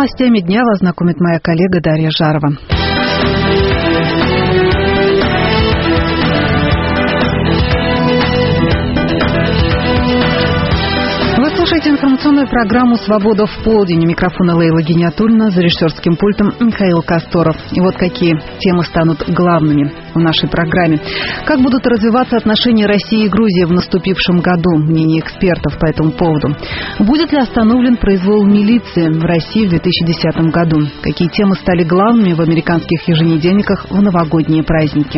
новостями дня вас знакомит моя коллега Дарья Жарова. Вы слушаете информационную программу «Свобода в полдень». У микрофона Лейла Гиниатульна, за режиссерским пультом Михаил Касторов. И вот какие темы станут главными в нашей программе. Как будут развиваться отношения России и Грузии в наступившем году? Мнение экспертов по этому поводу. Будет ли остановлен произвол милиции в России в 2010 году? Какие темы стали главными в американских еженедельниках в новогодние праздники?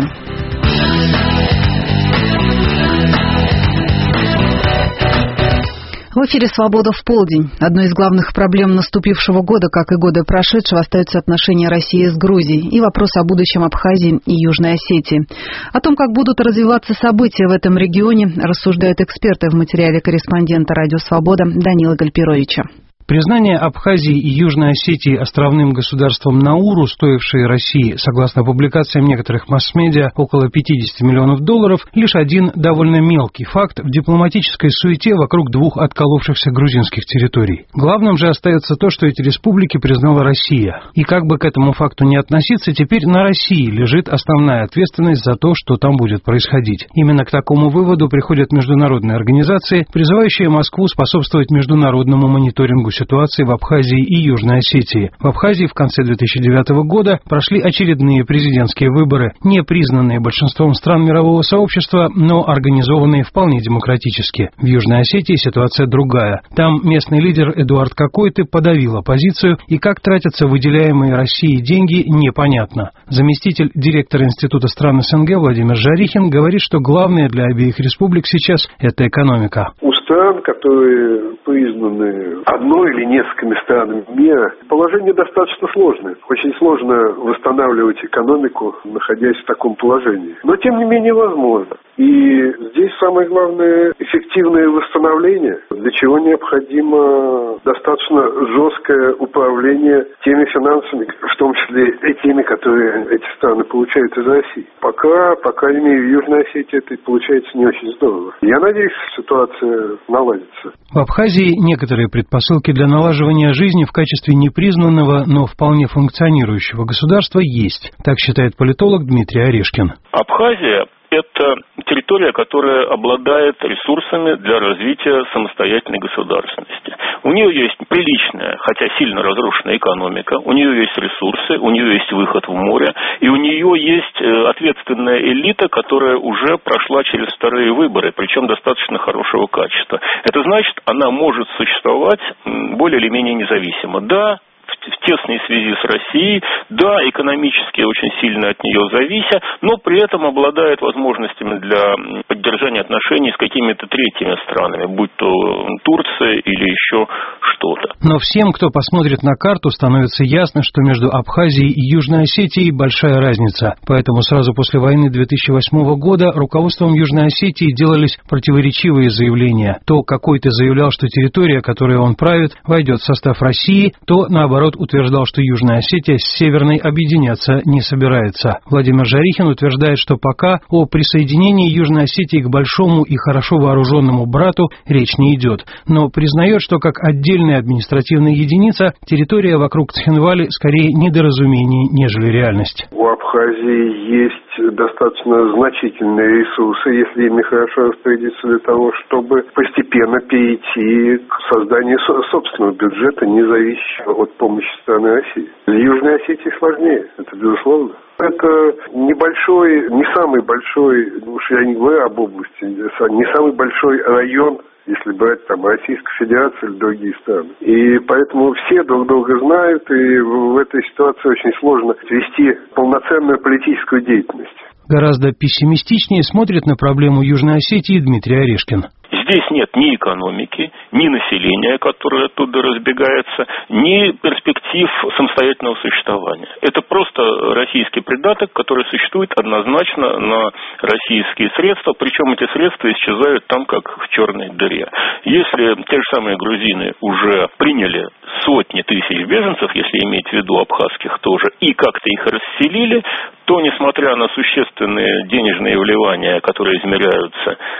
В эфире «Свобода в полдень». Одной из главных проблем наступившего года, как и года прошедшего, остаются отношения России с Грузией и вопрос о будущем Абхазии и Южной Осетии. О том, как будут развиваться события в этом регионе, рассуждают эксперты в материале корреспондента «Радио Свобода» Данила Гальперовича. Признание Абхазии и Южной Осетии островным государством Науру, стоившее России, согласно публикациям некоторых масс-медиа, около $50 миллионов, лишь один довольно мелкий факт в дипломатической суете вокруг двух отколовшихся грузинских территорий. Главным же остается то, что эти республики признала Россия. И как бы к этому факту не относиться, теперь на России лежит основная ответственность за то, что там будет происходить. Именно к такому выводу приходят международные организации, призывающие Москву способствовать международному мониторингу ситуации в Абхазии и Южной Осетии. В Абхазии в конце 2009 года прошли очередные президентские выборы, не признанные большинством стран мирового сообщества, но организованные вполне демократически. В Южной Осетии ситуация другая. Там местный лидер Эдуард Какойты подавил оппозицию, и как тратятся выделяемые Россией деньги, непонятно. Заместитель директора Института стран СНГ Владимир Жарихин говорит, что главное для обеих республик сейчас – это экономика. У стран, которые признаны одной или несколькими странами мира, положение достаточно сложное. Очень сложно восстанавливать экономику, находясь в таком положении. Но, тем не менее, возможно. И здесь самое главное – эффективное восстановление, для чего необходимо достаточно жесткое управление теми финансами, в том числе и теми, которые эти страны получают из России. Пока, по крайней мере, в Южной Осетии это получается не очень здорово. Я надеюсь, ситуация наладится. В Абхазии некоторые предпосылки для налаживания жизни в качестве непризнанного, но вполне функционирующего государства есть. Так считает политолог Дмитрий Орешкин. Абхазия – это территория, которая обладает ресурсами для развития самостоятельной государственности. У нее есть приличная, хотя сильно разрушенная экономика, у нее есть ресурсы, у нее есть выход в море, и у нее есть ответственная элита, которая уже прошла через вторые выборы, причем достаточно хорошего качества. Это значит, она может существовать более или менее независимо. Да, в тесной связи с Россией, да, экономически очень сильно от нее завися, но при этом обладает возможностями для поддержания отношений с какими-то третьими странами, будь то Турция или еще что-то. Но всем, кто посмотрит на карту, становится ясно, что между Абхазией и Южной Осетией большая разница. Поэтому сразу после войны 2008 года руководством Южной Осетии делались противоречивые заявления. То Какойты заявлял, что территория, которой он правит, войдет в состав России, то, наоборот, утверждал, что Южная Осетия с Северной объединяться не собирается. Владимир Жарихин утверждает, что пока о присоединении Южной Осетии к большому и хорошо вооруженному брату речь не идет, но признает, что как отдельная административная единица территория вокруг Цхинвали скорее недоразумение, нежели реальность. У Абхазии есть достаточно значительные ресурсы, если ими хорошо распорядиться, для того, чтобы постепенно перейти к созданию собственного бюджета, не зависящего от помощи страны России. Для Южной Осетии сложнее, это безусловно. Это небольшой, не самый большой, уж я не говорю об области, не самый большой район, если брать там Российскую Федерацию или другие страны. И поэтому все друг друга знают, и в этой ситуации очень сложно вести полноценную политическую деятельность. Гораздо пессимистичнее смотрит на проблему Южной Осетии Дмитрий Орешкин. Здесь нет ни экономики, ни населения, которое оттуда разбегается, ни перспектив самостоятельного существования. Это просто российский придаток, который существует однозначно на российские средства, причем эти средства исчезают там, как в черной дыре. Если те же самые грузины уже приняли сотни тысяч беженцев, если иметь в виду абхазских тоже, и как-то их расселили, то, несмотря на существенные денежные вливания, которые измеряются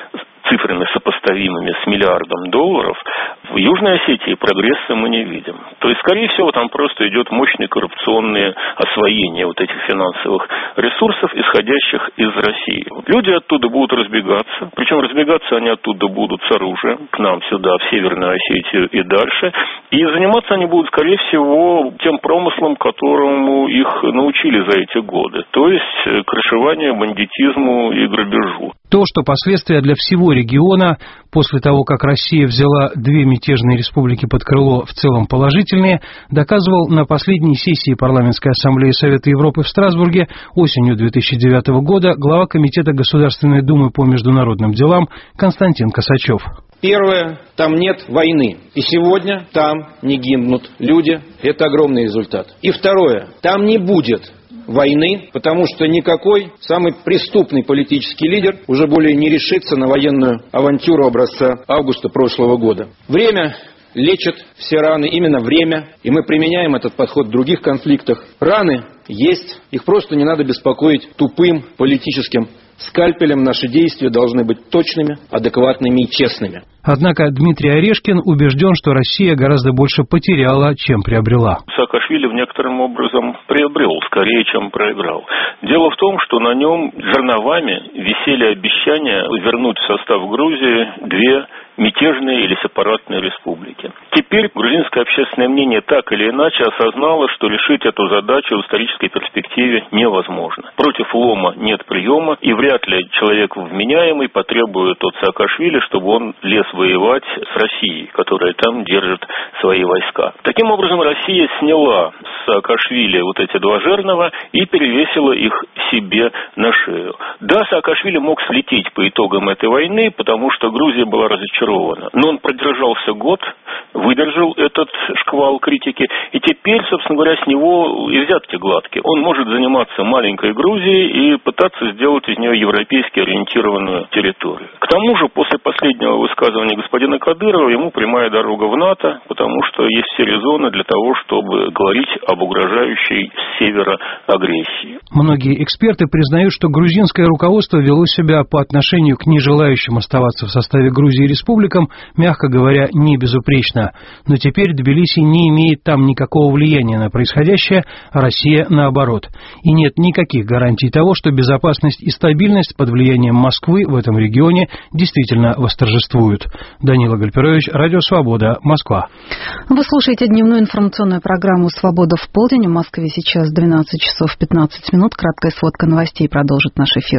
цифрами сопоставимыми с миллиардом долларов, в Южной Осетии прогресса мы не видим. То есть, скорее всего, там просто идет мощное коррупционное освоение вот этих финансовых ресурсов, исходящих из России. Люди оттуда будут разбегаться, причем разбегаться они оттуда будут с оружием, к нам сюда, в Северную Осетию и дальше, и заниматься они будут, скорее всего, тем промыслом, которому их научили за эти годы, то есть крышеванию, бандитизму и грабежу. То, что последствия для всего региона после того, как Россия взяла две мятежные республики под крыло, в целом положительные, доказывал на последней сессии Парламентской ассамблеи Совета Европы в Страсбурге осенью 2009 года глава Комитета Государственной Думы по международным делам Константин Косачев. Первое, там нет войны. И сегодня там не гибнут люди. Это огромный результат. И второе, там не будет войны, потому что никакой самый преступный политический лидер уже более не решится на военную авантюру образца августа прошлого года. Время лечит все раны, именно время, и мы применяем этот подход в других конфликтах. Раны есть, их просто не надо беспокоить тупым политическим скальпелем. Наши действия должны быть точными, адекватными и честными. Однако Дмитрий Орешкин убежден, что Россия гораздо больше потеряла, чем приобрела. Саакашвили в некоторым образом приобрел, скорее, чем проиграл. Дело в том, что на нем жерновами висели обещания вернуть в состав Грузии две мятежные или сепаратные республики. Теперь грузинское общественное мнение так или иначе осознало, что решить эту задачу в исторической перспективе невозможно. Против лома нет приема, и вряд ли человек вменяемый потребует от Саакашвили, чтобы он лез воевать с Россией, которая там держит свои войска. Таким образом, Россия сняла с Саакашвили вот эти два жернова и перевесила их себе на шею. Да, Саакашвили мог слететь по итогам этой войны, потому что Грузия была разочарована. Но он продержался год, выдержал этот шквал критики, и теперь, собственно говоря, с него и взятки гладкие. Он может заниматься маленькой Грузией и пытаться сделать из нее европейски ориентированную территорию. К тому же, после последнего высказывания господина Кадырова, ему прямая дорога в НАТО, потому что есть все резоны для того, чтобы говорить об угрожающей с севера агрессии. Многие эксперты признают, что грузинское руководство вело себя по отношению к нежелающим оставаться в составе Грузии республикам, мягко говоря, не безупречно. Но теперь Тбилиси не имеет там никакого влияния на происходящее, а Россия наоборот. И нет никаких гарантий того, что безопасность и стабильность под влиянием Москвы в этом регионе действительно восторжествуют. Данила Гальперович, Радио Свобода, Москва. Вы слушаете дневную информационную программу «Свобода в полдень». В Москве сейчас 12 часов 15 минут. Краткая сводка новостей продолжит наш эфир.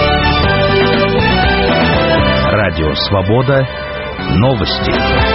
Радио «Свобода». Новости.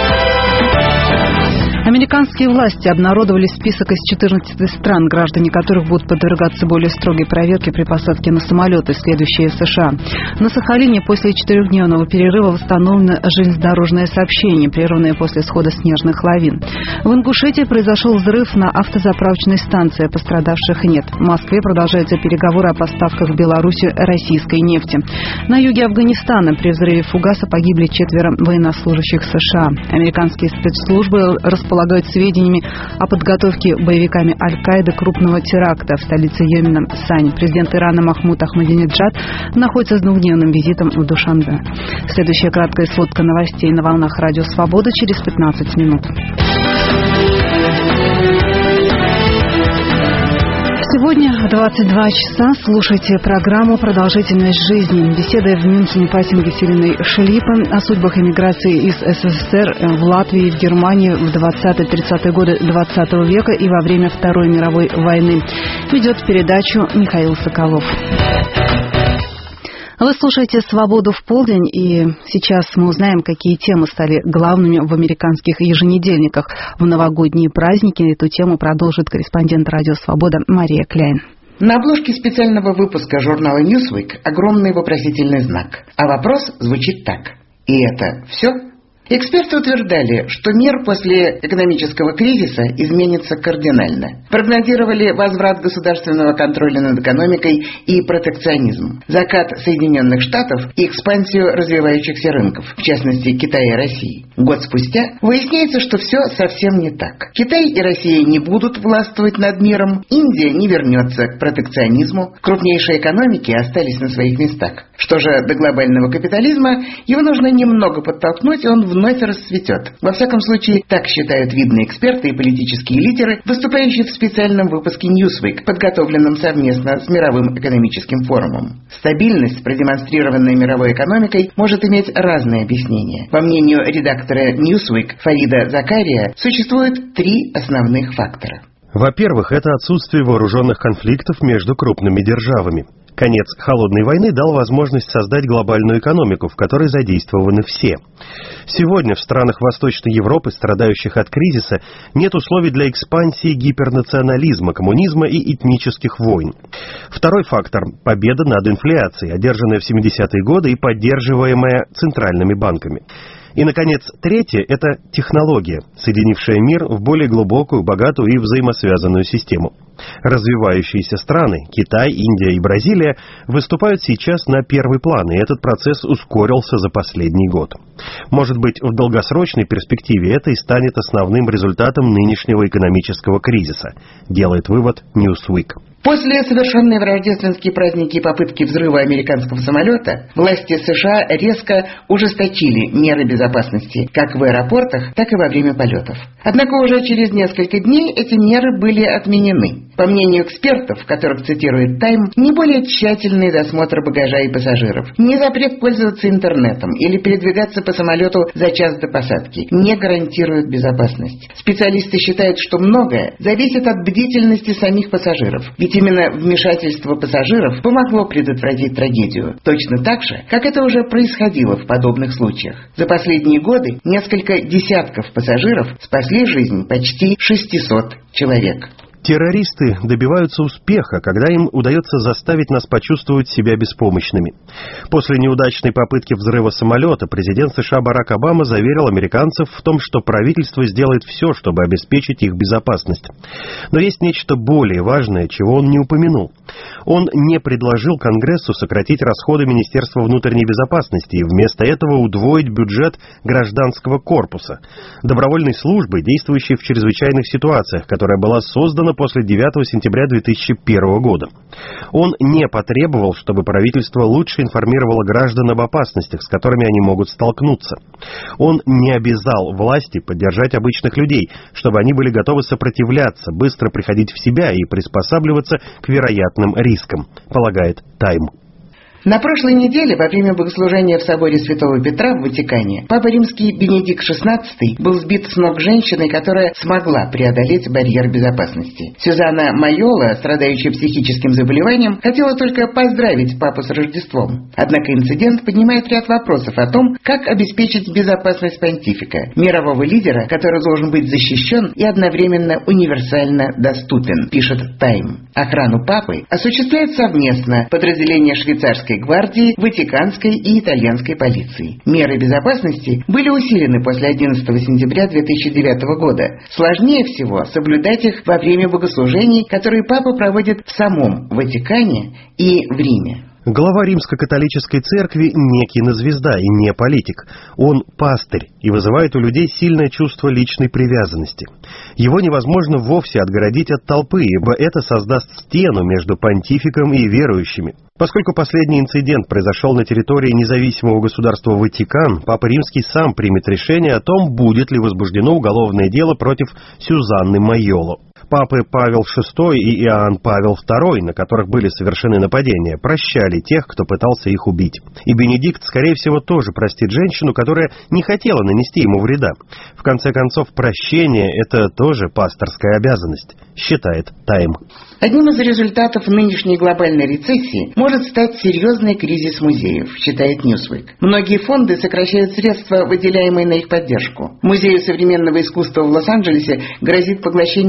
Американские власти обнародовали список из 14 стран, граждане которых будут подвергаться более строгой проверке при посадке на самолеты, следующие в США. На Сахалине после 4-дневного перерыва восстановлено железнодорожное сообщение, прерванное после схода снежных лавин. В Ингушетии произошел взрыв на автозаправочной станции, пострадавших нет. В Москве продолжаются переговоры о поставках в Беларусь российской нефти. На юге Афганистана при взрыве фугаса погибли 4 военнослужащих США. Американские спецслужбы располагают сведениями о подготовке боевиками Аль-Каиды крупного теракта в столице Йемена Сани. Президент Ирана Махмуд Ахмадинеджад находится с двухдневным визитом в Душанбе. Следующая краткая сводка новостей на волнах Радио Свобода через 15 минут. Сегодня в 22 часа слушайте программу «Продолжительность жизни». Беседа в Мюнхене пассинга Селиной Шелипа о судьбах эмиграции из СССР в Латвии и в Германии в 20-30-е годы 20 века и во время Второй мировой войны. Ведет передачу Михаил Соколов. Вы слушаете «Свободу в полдень», и сейчас мы узнаем, какие темы стали главными в американских еженедельниках. В новогодние праздники эту тему продолжит корреспондент «Радио Свобода» Мария Кляйн. На обложке специального выпуска журнала Newsweek огромный вопросительный знак. А вопрос звучит так. И это все? Эксперты утверждали, что мир после экономического кризиса изменится кардинально. Прогнозировали возврат государственного контроля над экономикой и протекционизм, закат Соединенных Штатов и экспансию развивающихся рынков, в частности Китая и России. Год спустя выясняется, что все совсем не так. Китай и Россия не будут властвовать над миром, Индия не вернется к протекционизму, крупнейшие экономики остались на своих местах. Что же до глобального капитализма, его нужно немного подтолкнуть, и он вновь расцветет. Во всяком случае, так считают видные эксперты и политические лидеры, выступающие в специальном выпуске Newsweek, подготовленном совместно с Мировым экономическим форумом. Стабильность, продемонстрированная мировой экономикой, может иметь разные объяснения. По мнению редактора Newsweek Фарида Закария, существует 3 основных фактора. Во-первых, это отсутствие вооруженных конфликтов между крупными державами. Конец холодной войны дал возможность создать глобальную экономику, в которой задействованы все. Сегодня в странах Восточной Европы, страдающих от кризиса, нет условий для экспансии гипернационализма, коммунизма и этнических войн. Второй фактор – победа над инфляцией, одержанная в 70-е годы и поддерживаемая центральными банками. И, наконец, третье – это технология, соединившая мир в более глубокую, богатую и взаимосвязанную систему. Развивающиеся страны – Китай, Индия и Бразилия – выступают сейчас на первый план, и этот процесс ускорился за последний год. Может быть, в долгосрочной перспективе это и станет основным результатом нынешнего экономического кризиса, делает вывод Newsweek. После совершенной в рождественские праздники попытки взрыва американского самолета, власти США резко ужесточили меры безопасности как в аэропортах, так и во время полетов. Однако уже через несколько дней эти меры были отменены. По мнению экспертов, которых цитирует Time, не более тщательный досмотр багажа и пассажиров, не запрет пользоваться интернетом или передвигаться по самолету за час до посадки не гарантируют безопасность. Специалисты считают, что многое зависит от бдительности самих пассажиров, ведь именно вмешательство пассажиров помогло предотвратить трагедию, точно так же, как это уже происходило в подобных случаях. За последние годы несколько десятков пассажиров спасли жизнь почти 600 человек. Террористы добиваются успеха, когда им удается заставить нас почувствовать себя беспомощными. После неудачной попытки взрыва самолета президент США Барак Обама заверил американцев в том, что правительство сделает все, чтобы обеспечить их безопасность. Но есть нечто более важное, чего он не упомянул. Он не предложил Конгрессу сократить расходы Министерства внутренней безопасности и вместо этого удвоить бюджет гражданского корпуса, добровольной службы, действующей в чрезвычайных ситуациях, которая была создана после 9 сентября 2001 года. Он не потребовал, чтобы правительство лучше информировало граждан об опасностях, с которыми они могут столкнуться. Он не обязал власти поддержать обычных людей, чтобы они были готовы сопротивляться, быстро приходить в себя и приспосабливаться к вероятным рискам, полагает Time. На прошлой неделе, во время богослужения в соборе Святого Петра в Ватикане, Папа Римский Бенедикт XVI был сбит с ног женщиной, которая смогла преодолеть барьер безопасности. Сюзанна Майола, страдающая психическим заболеванием, хотела только поздравить папу с Рождеством. Однако инцидент поднимает ряд вопросов о том, как обеспечить безопасность понтифика, мирового лидера, который должен быть защищен и одновременно универсально доступен, пишет Time. Охрану папы осуществляют совместно подразделения швейцарской гвардии, ватиканской и итальянской полиции. Меры безопасности были усилены после 11 сентября 2009 года. Сложнее всего соблюдать их во время богослужений, которые папа проводит в самом Ватикане и в Риме. Глава Римско-католической церкви не кинозвезда и не политик. Он пастырь и вызывает у людей сильное чувство личной привязанности. Его невозможно вовсе отгородить от толпы, ибо это создаст стену между понтификом и верующими. Поскольку последний инцидент произошел на территории независимого государства Ватикан, Папа Римский сам примет решение о том, будет ли возбуждено уголовное дело против Сюзанны Майоло. Папы Павел VI и Иоанн Павел II, на которых были совершены нападения, прощали тех, кто пытался их убить. И Бенедикт, скорее всего, тоже простит женщину, которая не хотела нанести ему вреда. В конце концов, прощение – это тоже пасторская обязанность, считает Time. Одним из результатов нынешней глобальной рецессии может стать серьезный кризис музеев, считает Newsweek. Многие фонды сокращают средства, выделяемые на их поддержку. Музею современного искусства в Лос-Анджелесе грозит поглощение более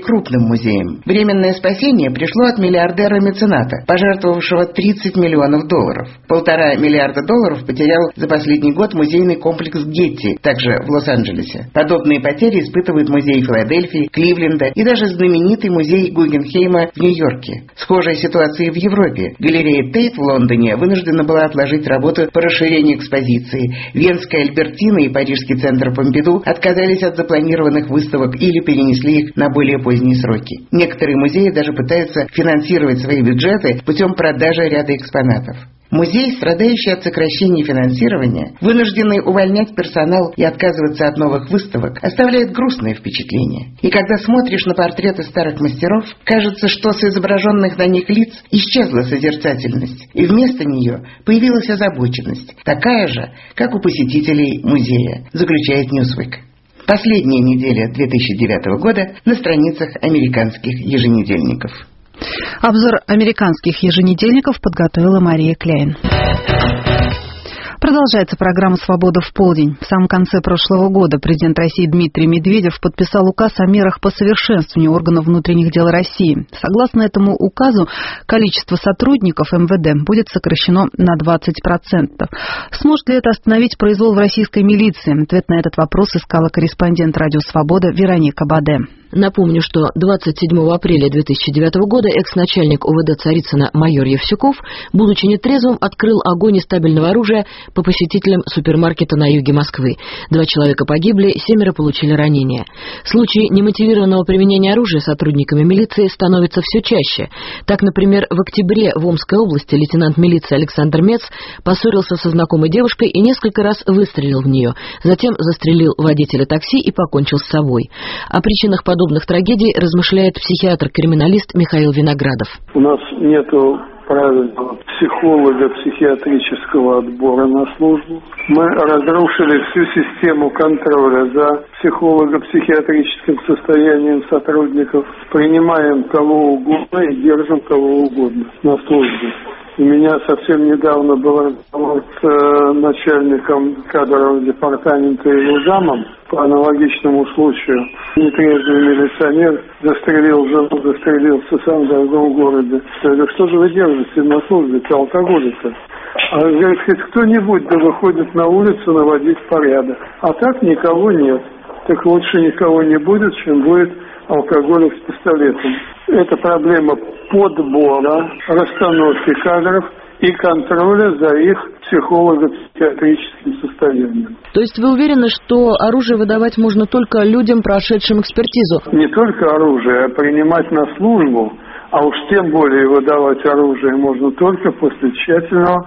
крупным музеям. Временное спасение пришло от миллиардера-мецената, пожертвовавшего $30 миллионов. $1,5 миллиарда потерял за последний год музейный комплекс Гетти, также в Лос-Анджелесе. Подобные потери испытывают музеи Филадельфии, Кливленда и даже знаменитый музей Гуггенхейма в Нью-Йорке. Схожая ситуация и в Европе. Галерея Тейт в Лондоне вынуждена была отложить работу по расширению экспозиции. Венская Альбертина и парижский центр Помпиду отказались от запланированных выставок или перенесли их на более поздние сроки. Некоторые музеи даже пытаются финансировать свои бюджеты путем продажи ряда экспонатов. Музей, страдающий от сокращения финансирования, вынужденный увольнять персонал и отказываться от новых выставок, оставляет грустное впечатление. И когда смотришь на портреты старых мастеров, кажется, что с изображенных на них лиц исчезла созерцательность, и вместо нее появилась озабоченность, такая же, как у посетителей музея, заключает Newsweek. Последняя неделя 2009 года на страницах американских еженедельников. Обзор американских еженедельников подготовила Мария Кляйн. Продолжается программа «Свобода в полдень». В самом конце прошлого года президент России Дмитрий Медведев подписал указ о мерах по совершенствованию органов внутренних дел России. Согласно этому указу, количество сотрудников МВД будет сокращено на 20%. Сможет ли это остановить произвол в российской милиции? Ответ на этот вопрос искала корреспондент «Радио Свобода» Вероника Баде. Напомню, что 27 апреля 2009 года экс-начальник УВД Царицына майор Евсюков, будучи нетрезвым, открыл огонь из стабильного оружия по посетителям супермаркета на юге Москвы. 2 человека погибли, 7 получили ранения. Случаи немотивированного применения оружия сотрудниками милиции становятся все чаще. Так, например, в октябре в Омской области лейтенант милиции Александр Мец поссорился со знакомой девушкой и несколько раз выстрелил в нее. Затем застрелил водителя такси и покончил с собой. О причинах подобных трагедий размышляет психиатр-криминалист Михаил Виноградов. У нас нету правильного психолога, психиатрического отбора на службу. Мы разрушили всю систему контроля за психолого-психиатрическим состоянием сотрудников. Принимаем кого угодно и держим кого угодно на службе. У меня совсем недавно был разговор с начальником кадрового департамента и замом по аналогичному случаю. Нетрезвый милиционер застрелил жену, застрелился сам в другом городе. Я говорю, что же вы держите на службе, алкоголика? А говорит, хоть кто-нибудь да выходит на улицу наводить порядок. А так никого нет. Так лучше никого не будет, чем будет алкоголик с пистолетом. Это проблема подбора, расстановки кадров и контроля за их психолого-психиатрическим состоянием. То есть вы уверены, что оружие выдавать можно только людям, прошедшим экспертизу? Не только оружие, а принимать на службу, а уж тем более выдавать оружие можно только после тщательного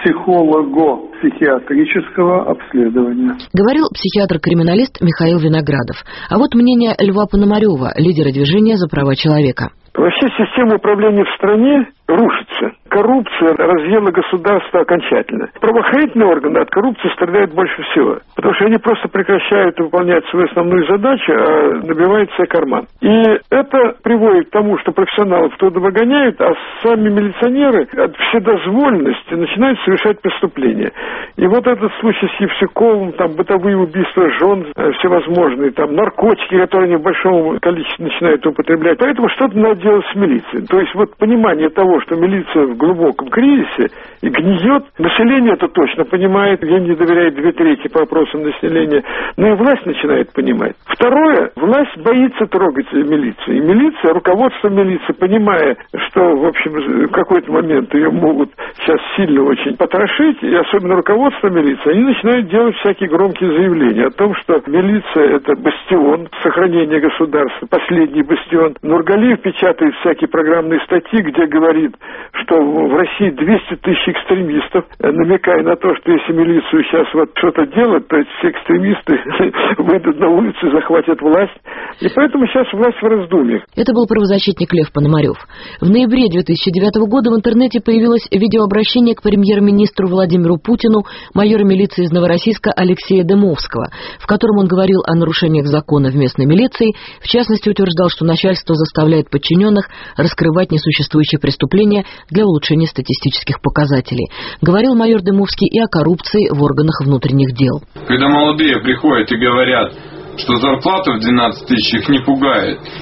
психолого-психиатрического обследования. Говорил психиатр-криминалист Михаил Виноградов. А вот мнение Льва Пономарёва, лидера движения за права человека. Вообще система управления в стране рушится. Коррупция разъела государство окончательно. Правоохранительные органы от коррупции страдают больше всего, потому что они просто прекращают выполнять свою основную задачу, а набивают себе карман. И это приводит к тому, что профессионалов туда выгоняют, а сами милиционеры от вседозволенности начинают совершать преступления. И вот этот случай с Евсюковым, там бытовые убийства жен, всевозможные, там наркотики, которые они в большом количестве начинают употреблять. Поэтому что-то надо делать с милицией. То есть вот понимание того, что милиция в глубоком кризисе и гниет, население это точно понимает, я не доверяю 2/3 по опросам населения, но и власть начинает понимать. Второе, власть боится трогать милицию. И милиция, руководство милиции, понимая, что, в общем, в какой-то момент ее могут сейчас сильно очень потрошить, и особенно руководство милиции, они начинают делать всякие громкие заявления о том, что милиция это бастион сохранения государства, последний бастион. Нургалиев печатает всякие программные статьи, где говорит, что в России 200 тысяч экстремистов, намекая на то, что если милицию сейчас вот что-то делать, то все экстремисты выйдут на улицу и захватят власть. И поэтому сейчас власть в раздумьях. Это был правозащитник Лев Пономарёв. В ноябре 2009 года в интернете появилось видеообращение к премьер-министру Владимиру Путину майора милиции из Новороссийска Алексея Дымовского, в котором он говорил о нарушениях закона в местной милиции, в частности утверждал, что начальство заставляет подчиненных раскрывать несуществующие преступления для улучшения статистических показателей. Говорил майор Дымовский и о коррупции в органах внутренних дел. Когда молодые приходят и говорят, что зарплата в 12 тысяч их не пугает,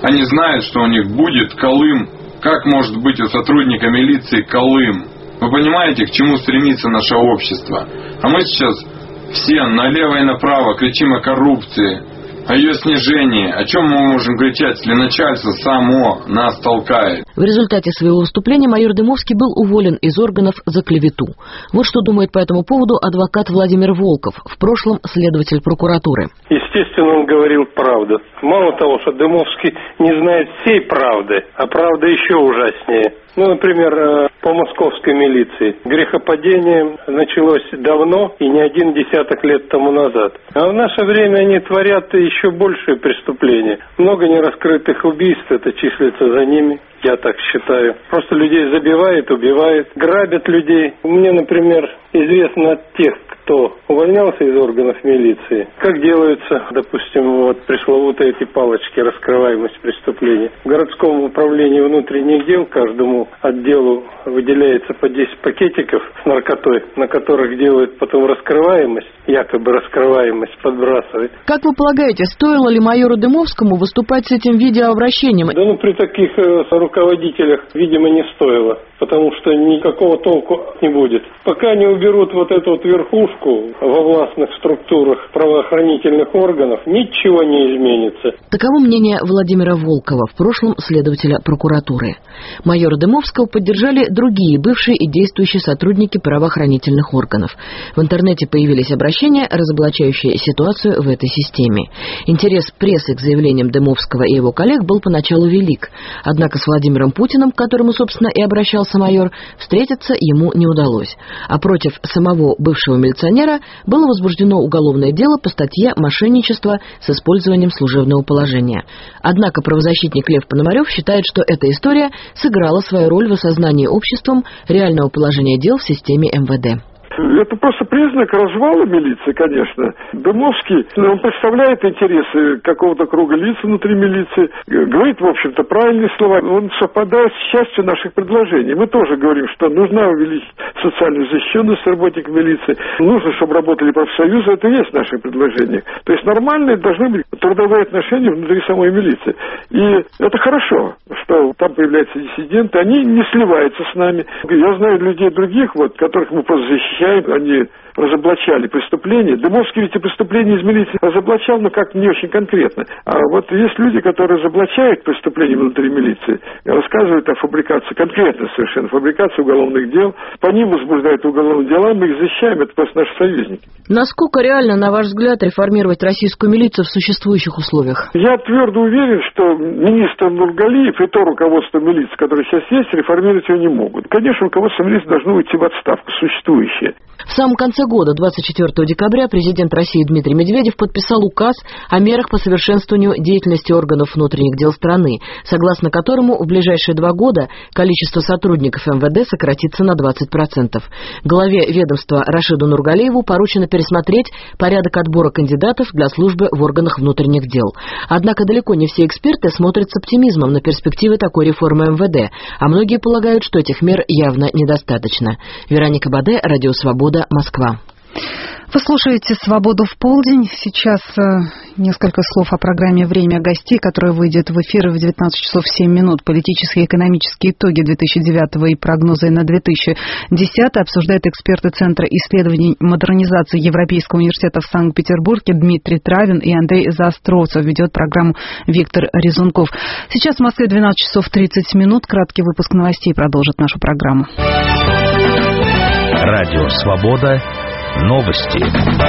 Они знают, что у них будет Колым. Как может быть у сотрудника милиции Колым? Вы понимаете, к чему стремится наше общество? А мы сейчас все налево и направо кричим о коррупции, о ее снижении. О чем мы можем кричать, если начальство само нас толкает? В результате своего выступления майор Дымовский был уволен из органов за клевету. Вот что думает по этому поводу адвокат Владимир Волков, в прошлом следователь прокуратуры. Естественно, он говорил правду. Мало того, что Дымовский не знает всей правды, а правда еще ужаснее. Например, по московской милиции. Грехопадение началось давно и не 1 десяток лет тому назад. А в наше время они творят еще большие преступления. Много нераскрытых убийств, это числится за ними. Я так считаю. Просто людей забивают, убивают, грабят людей. Мне, например, известно от тех, кто увольнялся из органов милиции, как делаются, допустим, пресловутые эти палочки, раскрываемость преступлений. В городском управлении внутренних дел каждому отделу выделяется по 10 пакетиков с наркотой, на которых делают потом раскрываемость, якобы раскрываемость подбрасывают. Как вы полагаете, стоило ли майору Дымовскому выступать с этим видеообращением? Да, при таких руководителях, видимо, не стоило, потому что никакого толку не будет. Пока не уберут эту верхушку во властных структурах правоохранительных органов, ничего не изменится. Таково мнение Владимира Волкова, в прошлом следователя прокуратуры. Майора Дымовского поддержали другие бывшие и действующие сотрудники правоохранительных органов. В интернете появились обращения, разоблачающие ситуацию в этой системе. Интерес прессы к заявлениям Дымовского и его коллег был поначалу велик. Однако с Владимиром Путиным, к которому, собственно, и обращался майор, встретиться ему не удалось. А против самого бывшего милиционера было возбуждено уголовное дело по статье «Мошенничество с использованием служебного положения». Однако правозащитник Лев Пономарев считает, что эта история сыграла свою роль в осознании обществом реального положения дел в системе МВД. Это просто признак развала милиции, конечно. Дымовский, он представляет интересы какого-то круга лиц внутри милиции, говорит, в общем-то, правильные слова. Он совпадает с частью наших предложений. Мы тоже говорим, что нужно увеличить социальную защищенность работников милиции, нужно, чтобы работали профсоюзы, это и есть наши предложения. То есть нормальные должны быть трудовые отношения внутри самой милиции. И это хорошо, что там появляются диссиденты, они не сливаются с нами. Я знаю людей других, которых мы просто защищаем, они разоблачали преступления. Дымовский ведь и преступления из милиции разоблачал, но как-то не очень конкретно. А есть люди, которые разоблачают преступления внутри милиции, рассказывают о фабрикации, конкретно совершенно, фабрикации уголовных дел, по ним возбуждают уголовные дела, мы их защищаем, это просто наши союзники. Насколько реально, на ваш взгляд, реформировать российскую милицию в существующих условиях? Я твердо уверен, что министр Нургалиев и то руководство милиции, которое сейчас есть, реформировать ее не могут. Конечно, руководство милиции должно уйти в отставку, существующее. В самом конце года, 24 декабря, президент России Дмитрий Медведев подписал указ о мерах по совершенствованию деятельности органов внутренних дел страны, согласно которому в ближайшие 2 года количество сотрудников МВД сократится на 20%. Главе ведомства Рашиду Нургалиеву поручено пересмотреть порядок отбора кандидатов для службы в органах внутренних дел. Однако далеко не все эксперты смотрят с оптимизмом на перспективы такой реформы МВД, а многие полагают, что этих мер явно недостаточно. Вероника Баде, Радио Свобода, Москва. Вы слушаете «Свободу в полдень». Сейчас несколько слов о программе «Время гостей», которая выйдет в эфир в 19 часов 7 минут. Политические и экономические итоги 2009 и прогнозы на 2010 обсуждают эксперты Центра исследований модернизации Европейского университета в Санкт-Петербурге Дмитрий Травин и Андрей Заостровцев. Ведет программу Виктор Резунков. Сейчас в Москве 12 часов 30 минут. Краткий выпуск новостей продолжит нашу программу. Радио «Свобода». Новости.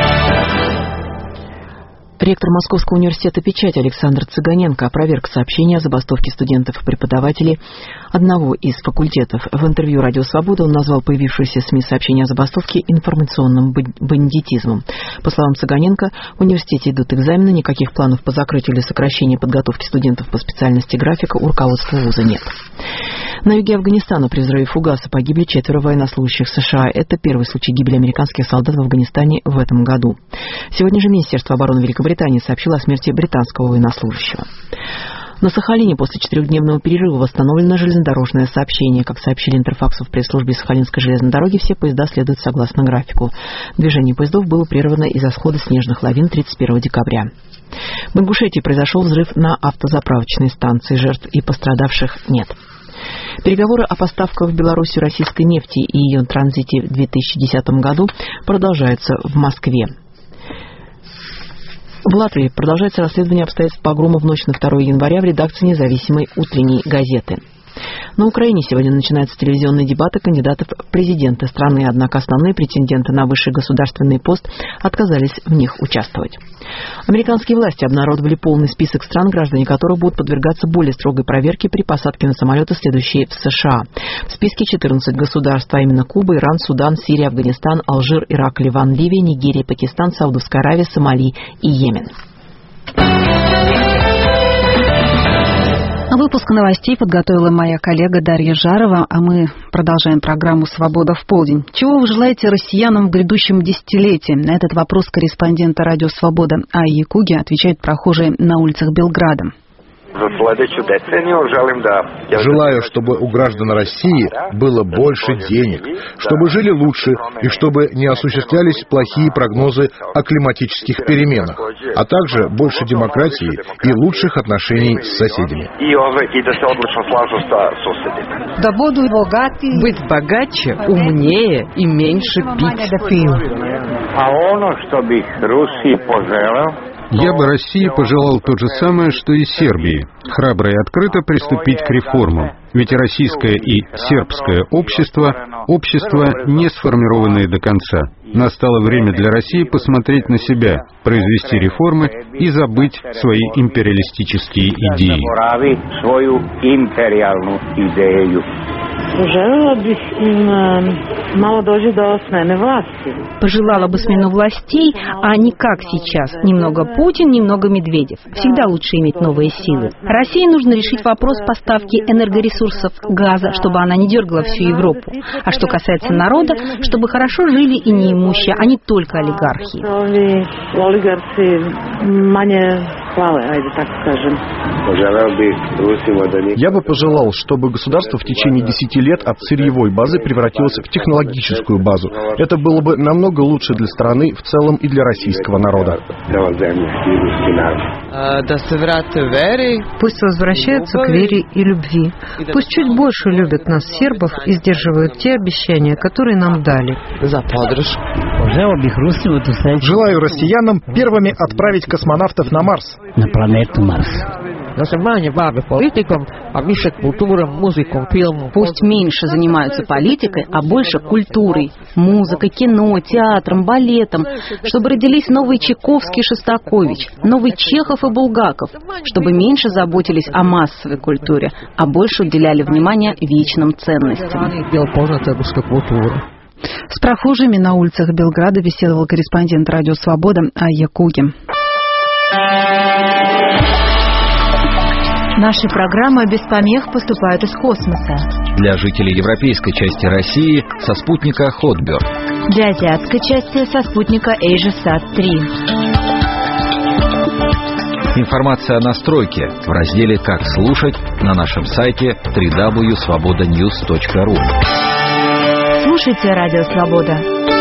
Ректор Московского университета «Печать» Александр Цыганенко опроверг сообщение о забастовке студентов и преподавателей одного из факультетов. В интервью «Радио Свобода» он назвал появившееся в СМИ сообщение о забастовке информационным бандитизмом. По словам Цыганенко, в университете идут экзамены, никаких планов по закрытию или сокращению подготовки студентов по специальности графика у руководства вуза нет. На юге Афганистана при взрыве фугаса погибли 4 военнослужащих США. Это первый случай гибели американских солдат в Афганистане в этом году. Сегодня же Министерство обороны Великобритании сообщило о смерти британского военнослужащего. На Сахалине после 4-дневного перерыва восстановлено железнодорожное сообщение. Как сообщили Интерфаксу в пресс-службе Сахалинской железной дороги, все поезда следуют согласно графику. Движение поездов было прервано из-за схода снежных лавин 31 декабря. В Ингушетии произошел взрыв на автозаправочной станции. Жертв и пострадавших нет. Переговоры о поставках в Белоруссию российской нефти и ее транзите в 2010 году продолжаются в Москве. В Латвии продолжается расследование обстоятельств погрома в ночь на 2 января в редакции независимой утренней газеты. На Украине сегодня начинаются телевизионные дебаты кандидатов в президенты страны, однако основные претенденты на высший государственный пост отказались в них участвовать. Американские власти обнародовали полный список стран, граждане которых будут подвергаться более строгой проверке при посадке на самолеты, следующие в США. В списке 14 государств, а именно Куба, Иран, Судан, Сирия, Афганистан, Алжир, Ирак, Ливан, Ливия, Нигерия, Пакистан, Саудовская Аравия, Сомали и Йемен. Выпуск новостей подготовила моя коллега Дарья Жарова, а мы продолжаем программу «Свобода в полдень». Чего вы желаете россиянам в грядущем десятилетии? На этот вопрос корреспондента радио «Свобода» Айи Куги отвечают прохожие на улицах Белграда. Желаю, чтобы у граждан России было больше денег, чтобы жили лучше и чтобы не осуществлялись плохие прогнозы о климатических переменах, а также больше демократии и лучших отношений с соседями. Да буду быть богаче, умнее и меньше пить. Я бы России пожелал то же самое, что и Сербии. Храбро и открыто приступить к реформам. Ведь российское и сербское общество не сформированные до конца. Настало время для России посмотреть на себя, произвести реформы и забыть свои империалистические идеи. Пожелала бы смену властей, а не как сейчас. Немного Путин, немного Медведев. Всегда лучше иметь новые силы. России нужно решить вопрос поставки энергоресурсов газа, чтобы она не дергала всю Европу. А что касается народа, чтобы хорошо жили и неимущие, а не только олигархи. Я бы пожелал, чтобы государство в течение 10 лет от сырьевой базы превратилось в технологическую базу. Это было бы намного лучше для страны в целом и для российского народа. Пусть возвращаются к вере и любви. Пусть чуть больше любят нас, сербов, и сдерживают те обещания, которые нам дали. Желаю россиянам первыми отправить космонавтов на Марс. На планету Марс. Пусть меньше занимаются политикой, а больше культурой, музыкой, кино, театром, балетом, чтобы родились новый Чайковский и Шостакович, новый Чехов и Булгаков, чтобы меньше заботились о массовой культуре, а больше уделяли внимание вечным ценностям. С прохожими на улицах Белграда беседовал корреспондент радио «Свобода» Айя Куги. Наши программы без помех поступают из космоса. Для жителей европейской части России со спутника Хотберг. Для азиатской части со спутника AsiaSat-3. Информация о настройке в разделе «Как слушать» на нашем сайте www.svobodanews.ru. Слушайте Радио Свобода.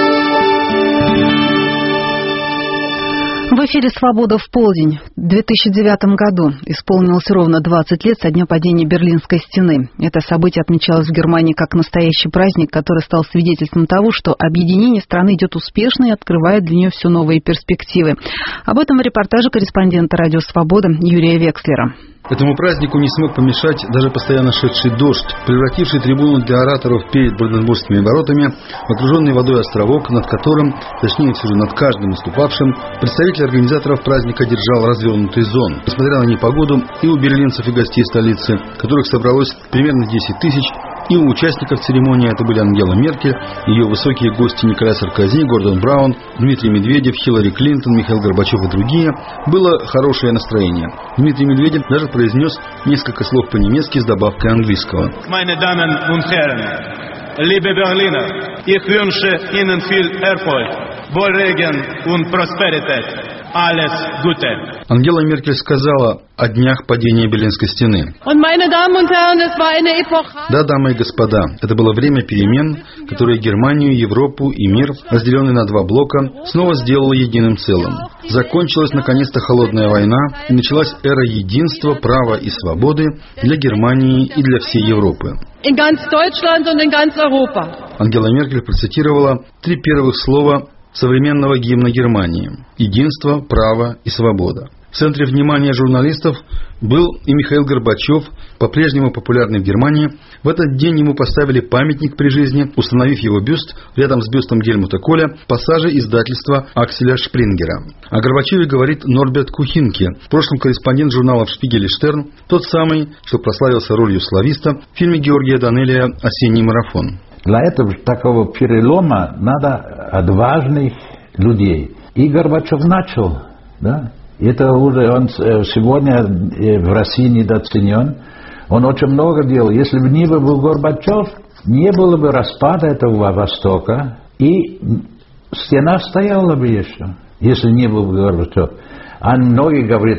В эфире «Свобода в полдень». В 2009 году исполнилось ровно 20 лет со дня падения Берлинской стены. Это событие отмечалось в Германии как настоящий праздник, который стал свидетельством того, что объединение страны идет успешно и открывает для нее все новые перспективы. Об этом в репортаже корреспондента «Радио Свобода» Юрия Векслера. Этому празднику не смог помешать даже постоянно шедший дождь, превративший трибуну для ораторов перед Бранденбургскими воротами в окруженный водой островок, над которым, точнее всего над каждым выступавшим, представитель организаторов праздника держал развернутый зон. Несмотря на непогоду, и у берлинцев и гостей столицы, которых собралось примерно 10 тысяч, и у участников церемонии, это были Ангела Меркель, ее высокие гости Николай Саркози, Гордон Браун, Дмитрий Медведев, Хиллари Клинтон, Михаил Горбачев и другие, было хорошее настроение. Дмитрий Медведев даже произнес несколько слов по-немецки с добавкой английского. Meine Damen und Herren, liebe Berliner, ich wünsche Ihnen viel Erfolg, Wohlregen und Prosperität. alles Gute. Ангела Меркель сказала о днях падения Берлинской стены. Да, дамы и господа, это было время перемен, которое Германию, Европу и мир, разделенный на два блока, снова сделало единым целым. Закончилась наконец-то холодная война, и началась эра единства, права и свободы для Германии и для всей Европы. Ангела Меркель процитировала 3 первых слова современного гимна Германии: единство, право и свобода. В центре внимания журналистов был и Михаил Горбачев, по-прежнему популярный в Германии. В этот день ему поставили памятник при жизни, установив его бюст рядом с бюстом Гельмута Коля в пассаже издательства Акселя Шпрингера. О Горбачеве говорит Норберт Кухинке, в прошлом корреспондент журналов «Шпигель» и «Штерн», тот самый, что прославился ролью слависта в фильме Георгия Данелия «Осенний марафон». Для этого такого перелома надо отважных людей. И Горбачев начал, да? Это уже он сегодня в России недооценен. Он очень много делал. Если бы не был Горбачев, не было бы распада этого Востока, и стена стояла бы еще, если не был бы Горбачев. А многие говорят,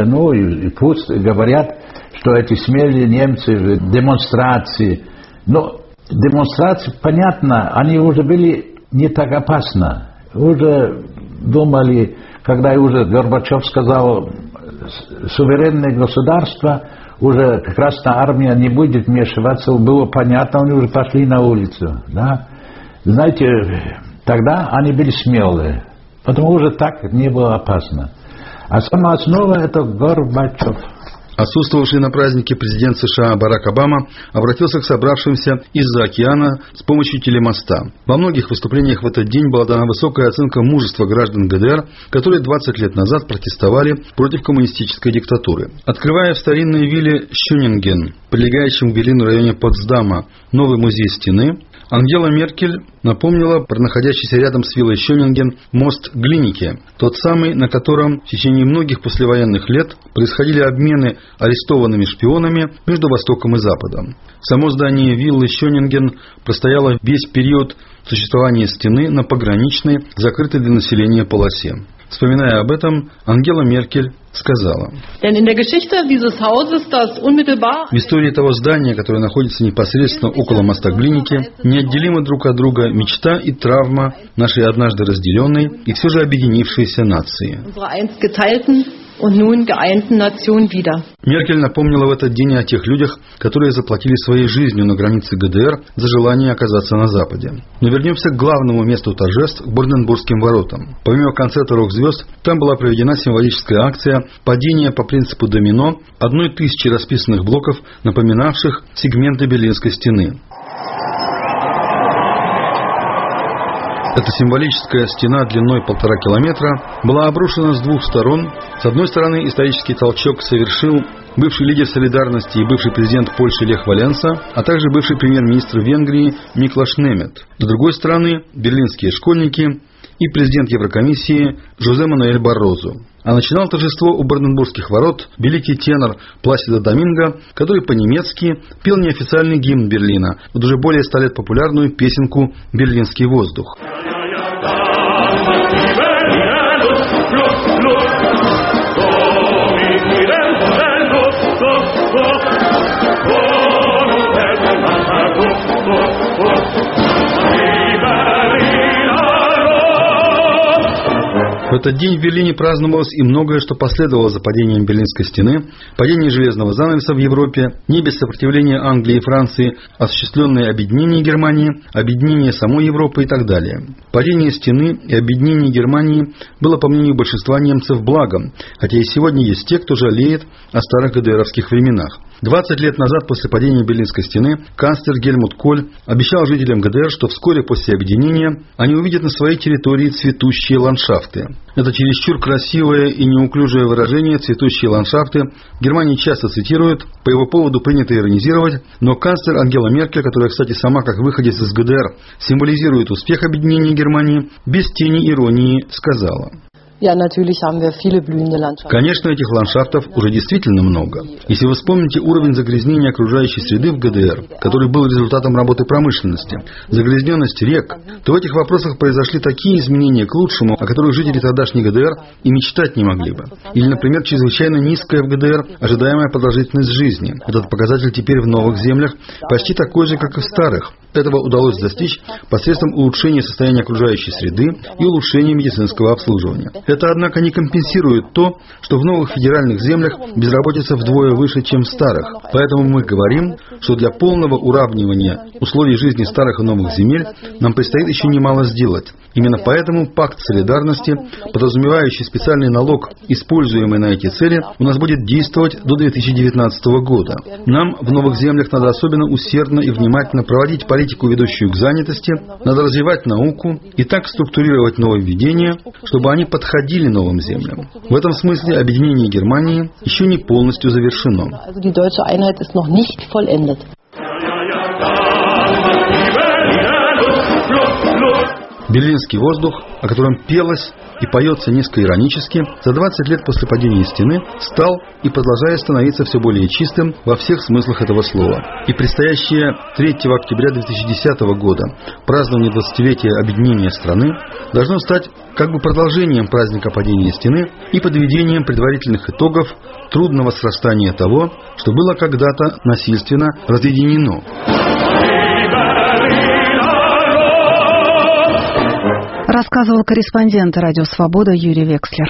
пусть говорят, что эти смелые немцы, демонстрации. Но демонстрации, понятно, они уже были не так опасны. Уже думали, когда уже Горбачев сказал, суверенное государство, уже Красная Армия не будет вмешиваться, было понятно, они уже пошли на улицу. Да? Знаете, тогда они были смелые, потому уже так не было опасно. А сама основа – это Горбачев. Отсутствовавший на празднике президент США Барак Обама обратился к собравшимся из-за океана с помощью телемоста. Во многих выступлениях в этот день была дана высокая оценка мужества граждан ГДР, которые 20 лет назад протестовали против коммунистической диктатуры. Открывая в старинной вилле Шёнинген, прилегающем к Берлину районе Потсдама, новый музей стены, Ангела Меркель напомнила про находящийся рядом с виллой Шёнинген мост Глиники, тот самый, на котором в течение многих послевоенных лет происходили обмены арестованными шпионами между Востоком и Западом. Само здание виллы Шёнинген простояло весь период существования стены на пограничной, закрытой для населения полосе. Вспоминая об этом, Ангела Меркель сказала: «В истории того здания, которое находится непосредственно около моста Глиники, неотделимы друг от друга мечта и травма нашей однажды разделенной и все же объединившейся нации». Меркель напомнила в этот день о тех людях, которые заплатили своей жизнью на границе ГДР за желание оказаться на Западе. Но вернемся к главному месту торжеств, к Бранденбургским воротам. Помимо концерта «Рок-звезд», там была проведена символическая акция падения по принципу домино 1000 расписанных блоков, напоминавших сегменты Берлинской стены. Эта символическая стена длиной 1,5 километра была обрушена с двух сторон. С одной стороны, исторический толчок совершил бывший лидер «Солидарности» и бывший президент Польши Лех Валенса, а также бывший премьер-министр Венгрии Миклош Немет. С другой стороны, берлинские школьники и президент Еврокомиссии Жозе Мануэль Баррозу. А начинал торжество у Бранденбургских ворот великий тенор Пласидо Доминго, который по-немецки пел неофициальный гимн Берлина, вот уже более 100 лет популярную песенку «Берлинский воздух». В этот день в Берлине праздновалось и многое, что последовало за падением Берлинской стены, падение железного занавеса в Европе, не без сопротивления Англии и Франции, осуществленное объединение Германии, объединение самой Европы и так далее. Падение стены и объединение Германии было, по мнению большинства немцев, благом, хотя и сегодня есть те, кто жалеет о старых ГДРовских временах. 20 лет назад, после падения Берлинской стены, канцлер Гельмут Коль обещал жителям ГДР, что вскоре после объединения они увидят на своей территории цветущие ландшафты. Это чересчур красивое и неуклюжее выражение «цветущие ландшафты» в Германии часто цитируют, по его поводу принято иронизировать, но канцлер Ангела Меркель, которая, кстати, сама как выходец из ГДР символизирует успех объединения Германии, без тени иронии сказала: Конечно, этих ландшафтов уже действительно много. Если вы вспомните уровень загрязнения окружающей среды в ГДР, который был результатом работы промышленности, загрязненность рек, то в этих вопросах произошли такие изменения к лучшему, о которых жители тогдашней ГДР и мечтать не могли бы. Или, например, чрезвычайно низкая в ГДР ожидаемая продолжительность жизни. Этот показатель теперь в новых землях почти такой же, как и в старых. Этого удалось достичь посредством улучшения состояния окружающей среды и улучшения медицинского обслуживания. Это, однако, не компенсирует то, что в новых федеральных землях безработица вдвое выше, чем в старых. Поэтому мы говорим, что для полного уравнивания условий жизни старых и новых земель нам предстоит еще немало сделать. Именно поэтому пакт солидарности, подразумевающий специальный налог, используемый на эти цели, у нас будет действовать до 2019 года. Нам в новых землях надо особенно усердно и внимательно проводить политику, ведущую к занятости, надо развивать науку и так структурировать нововведения, чтобы они подходили новым землям. В этом смысле объединение Германии еще не полностью завершено. Берлинский воздух, о котором пелось и поется несколько иронически, за 20 лет после падения стены стал и продолжает становиться все более чистым во всех смыслах этого слова. И предстоящее 3 октября 2010 года празднование 20-летия объединения страны должно стать как бы продолжением праздника падения стены и подведением предварительных итогов трудного срастания того, что было когда-то насильственно разъединено. Рассказывал корреспондент «Радио Свобода» Юрий Векслер.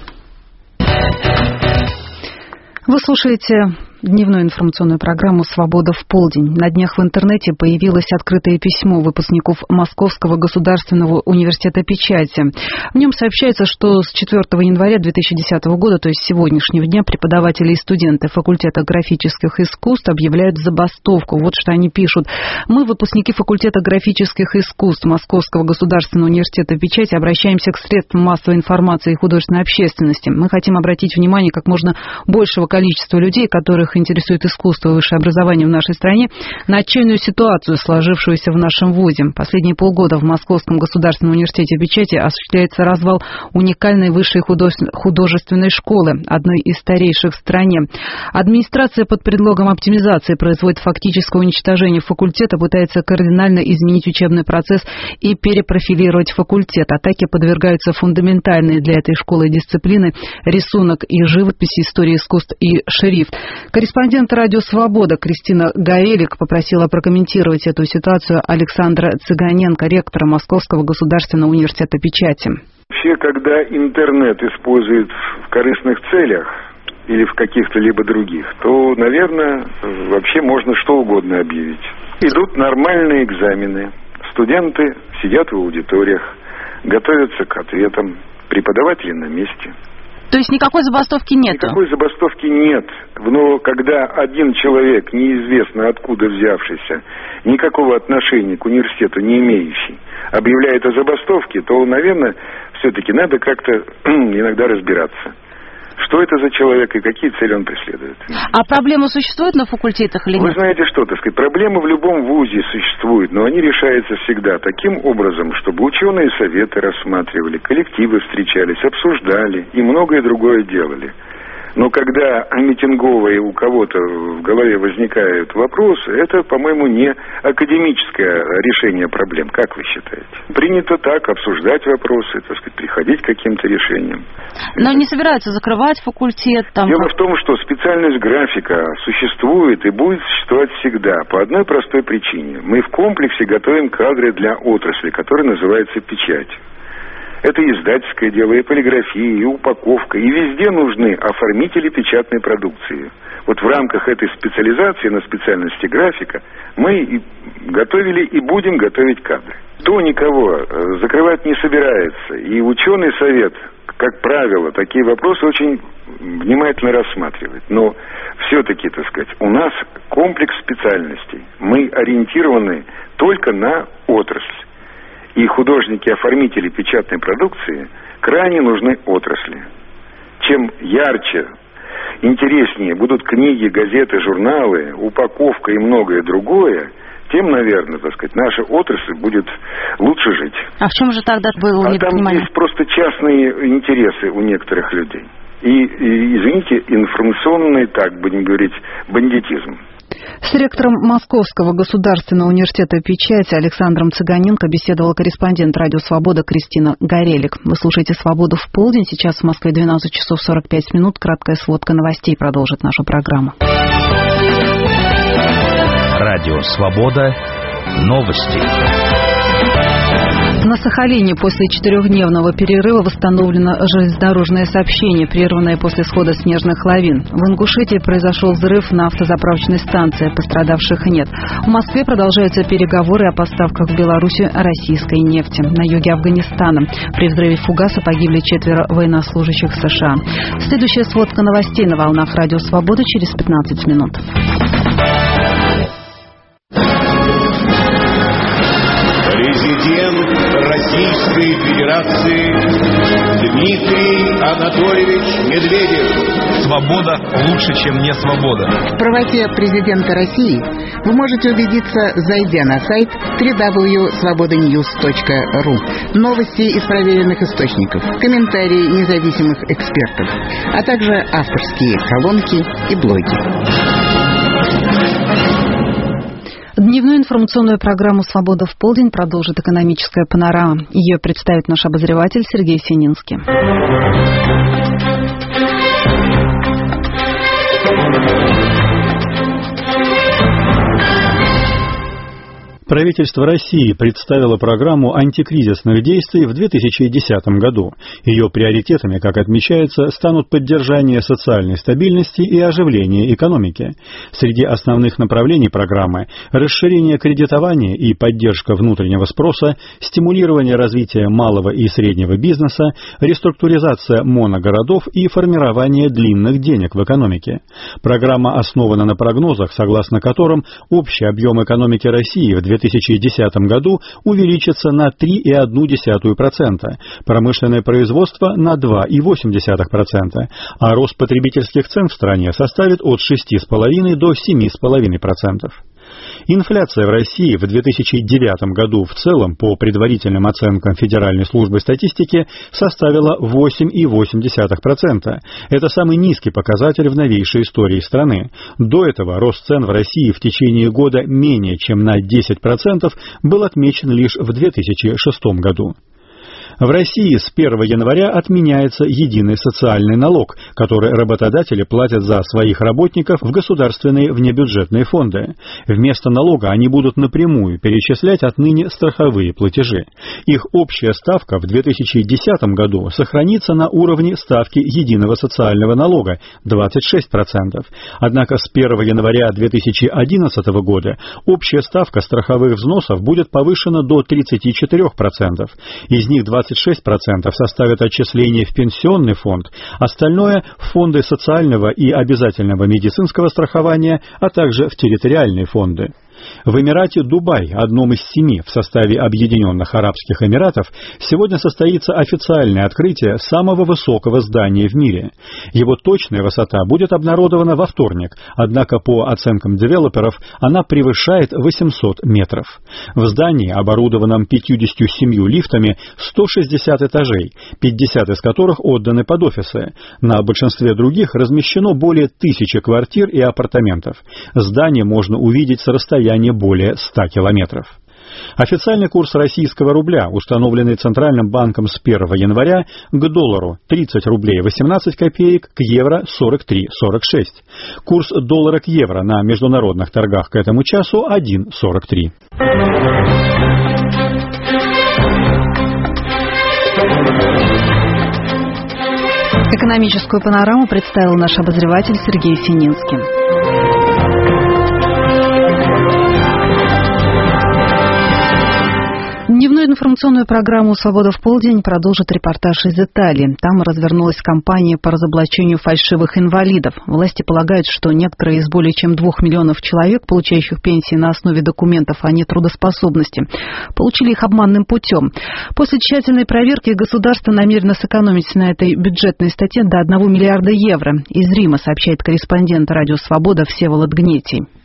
Вы слушаете дневную информационную программу «Свобода в полдень». На днях в интернете появилось открытое письмо выпускников Московского государственного университета печати. В нем сообщается, что с 4 января 2010 года, то есть сегодняшнего дня, преподаватели и студенты факультета графических искусств объявляют забастовку. Вот что они пишут. Мы, выпускники факультета графических искусств Московского государственного университета печати, обращаемся к средствам массовой информации и художественной общественности. Мы хотим обратить внимание как можно большего количества людей, которых интересует искусство и высшее образование в нашей стране, на отчаянную ситуацию, сложившуюся в нашем вузе. Последние полгода в Московском государственном университете печати осуществляется развал уникальной высшей художественной школы, одной из старейших в стране. Администрация под предлогом оптимизации производит фактическое уничтожение факультета, пытается кардинально изменить учебный процесс и перепрофилировать факультет. Атаке подвергаются фундаментальные для этой школы дисциплины рисунок и живопись, история искусств и шрифт. Корреспондент «Радио Свобода» Кристина Гаэлик попросила прокомментировать эту ситуацию Александра Цыганенко, ректора Московского государственного университета печати. Вообще, когда интернет используют в корыстных целях или в каких-то либо других, то, наверное, вообще можно что угодно объявить. Идут нормальные экзамены, студенты сидят в аудиториях, готовятся к ответам, преподаватели на месте. То есть никакой забастовки нет? Никакой забастовки нет. Но когда один человек, неизвестно откуда взявшийся, никакого отношения к университету не имеющий, объявляет о забастовке, то, наверное, все-таки надо как-то иногда разбираться. Что это за человек и какие цели он преследует. А проблемы существуют на факультетах или нет? Вы знаете что, так сказать, проблемы в любом вузе существуют, но они решаются всегда таким образом, чтобы ученые советы рассматривали, коллективы встречались, обсуждали и многое другое делали. Но когда митинговые у кого-то в голове возникают вопросы, это, по-моему, не академическое решение проблем. Как вы считаете? Принято так обсуждать вопросы, так сказать, приходить к каким-то решениям. Но не собираются закрывать факультет? Дело в том, что специальность графика существует и будет существовать всегда по одной простой причине. Мы в комплексе готовим кадры для отрасли, которая называется печать. Это и издательское дело, и полиграфия, и упаковка. И везде нужны оформители печатной продукции. Вот в рамках этой специализации на специальности графика мы и готовили и будем готовить кадры. Кто никого закрывать не собирается. И ученый совет, как правило, такие вопросы очень внимательно рассматривает. Но все-таки, так сказать, у нас комплекс специальностей. Мы ориентированы только на отрасль. И художники-оформители печатной продукции крайне нужны отрасли. Чем ярче, интереснее будут книги, газеты, журналы, упаковка и многое другое, тем, наверное, так сказать, наша отрасль будет лучше жить. А в чем же тогда было непонимание? Там есть просто частные интересы у некоторых людей. И извините, информационный, так будем говорить, бандитизм. С ректором Московского государственного университета «Печать» Александром Цыганенко беседовал корреспондент «Радио Свобода» Кристина Горелик. Вы слушаете «Свободу в полдень». Сейчас в Москве 12 часов 45 минут. Краткая сводка новостей продолжит нашу программу. Радио Свобода. Новости. На Сахалине после 4-дневного перерыва восстановлено железнодорожное сообщение, прерванное после схода снежных лавин. В Ингушетии произошел взрыв на автозаправочной станции. Пострадавших нет. В Москве продолжаются переговоры о поставках в Беларусь российской нефти. На юге Афганистана при взрыве фугаса погибли 4 военнослужащих США. Следующая сводка новостей на волнах Радио Свобода через 15 минут. Президент Российской Федерации Дмитрий Анатольевич Медведев. Свобода лучше, чем не свобода. В правоте президента России вы можете убедиться, зайдя на сайт www.svobodanews.ru. Новости из проверенных источников, комментарии независимых экспертов, а также авторские колонки и блоги. Дневную информационную программу «Свобода в полдень» продолжит экономическая панорама. Ее представит наш обозреватель Сергей Сининский. Правительство России представило программу антикризисных действий в 2010 году. Ее приоритетами, как отмечается, станут поддержание социальной стабильности и оживление экономики. Среди основных направлений программы – расширение кредитования и поддержка внутреннего спроса, стимулирование развития малого и среднего бизнеса, реструктуризация моногородов и формирование длинных денег в экономике. Программа основана на прогнозах, согласно которым общий объем экономики России в 2010 году увеличится на 3,1%, промышленное производство на 2,8%, а рост потребительских цен в стране составит от 6,5% до 7,5%. Инфляция в России в 2009 году в целом, по предварительным оценкам Федеральной службы статистики, составила 8,8%. Это самый низкий показатель в новейшей истории страны. До этого рост цен в России в течение года менее чем на 10% был отмечен лишь в 2006 году. В России с 1 января отменяется единый социальный налог, который работодатели платят за своих работников в государственные внебюджетные фонды. Вместо налога они будут напрямую перечислять отныне страховые платежи. Их общая ставка в 2010 году сохранится на уровне ставки единого социального налога – 26%. Однако с 1 января 2011 года общая ставка страховых взносов будет повышена до 34%. Из них 26% составят отчисления в пенсионный фонд, остальное – в фонды социального и обязательного медицинского страхования, а также в территориальные фонды. В Эмирате Дубай, одном из 7 в составе Объединенных Арабских Эмиратов, сегодня состоится официальное открытие самого высокого здания в мире. Его точная высота будет обнародована во вторник, однако по оценкам девелоперов она превышает 800 метров. В здании, оборудованном 57 лифтами, 160 этажей, 50 из которых отданы под офисы. На большинстве других размещено более 1000 квартир и апартаментов. Здание можно увидеть с расстояния более 100 километров. Официальный курс российского рубля, установленный Центральным банком с 1 января, к доллару 30 рублей 18 копеек, к евро 43,46. Курс доллара к евро на международных торгах к этому часу 1,43. Экономическую панораму представил наш обозреватель Сергей Сининский. Дневную информационную программу «Свобода в полдень» продолжит репортаж из Италии. Там развернулась кампания по разоблачению фальшивых инвалидов. Власти полагают, что некоторые из более чем 2 миллионов человек, получающих пенсии на основе документов о нетрудоспособности, получили их обманным путем. После тщательной проверки государство намерено сэкономить на этой бюджетной статье до 1 миллиарда евро. Из Рима сообщает корреспондент «Радио Свобода» Всеволод Гнетий.